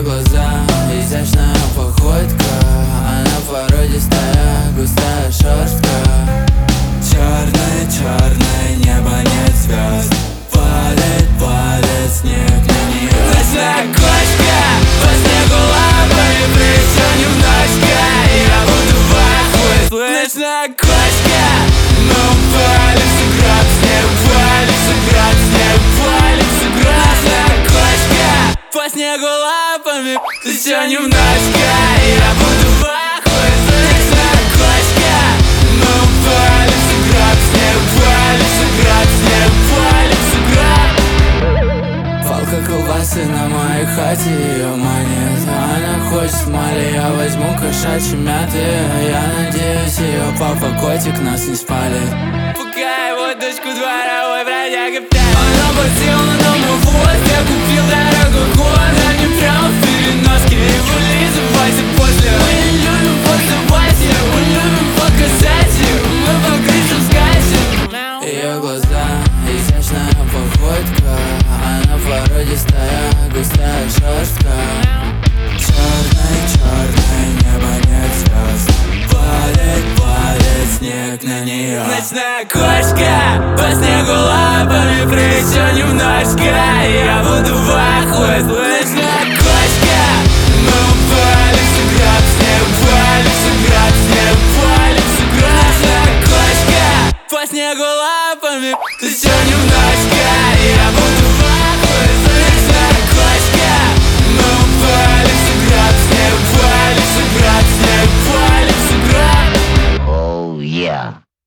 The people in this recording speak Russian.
Ее глаза, изящная походка, она породистая, густая шерстка. Черное небо, нет звезд. Падает снег на нее. Ночная кошка, по снегу лапами присунем ночка. Я буду в ахуе. Ночная кошка, мы упали в сугроб, снег упали в сугроб, снег упали в сугроб. Ночная кошка, по снегу лапами присунем ночка. Я буду в ахуе. Ночная кошка, мы упали в сугроб, снег упали в сугроб, снег упали в сугроб. Палка колбасы на моей хате ее манит. Она хочет мали, я возьму кошачьи мяты. Я надеюсь, ее папа котик нас не спалит. Пока его дочку дворовой бродяга пьяный. Она посела на домовоз, я купил дорогой год. Они прямо в переноске, и вылизывайся после. Мы не любим поцеловать ее, мы любим показать ее. Мы по крышам скачем. Ее глаза, изящная походка, она породистая, густая шерстка. Черное небо, нет звезд. Падает снег на нее. Ночная кошка, по снегу лапами присунем ночка. Я буду в ахуе. Ночная кошка, мы упали в сугроб, снег упали в сугроб, снег упали в сугроб. Ночная кошка, по снегу лапами присунем ночка. Я буду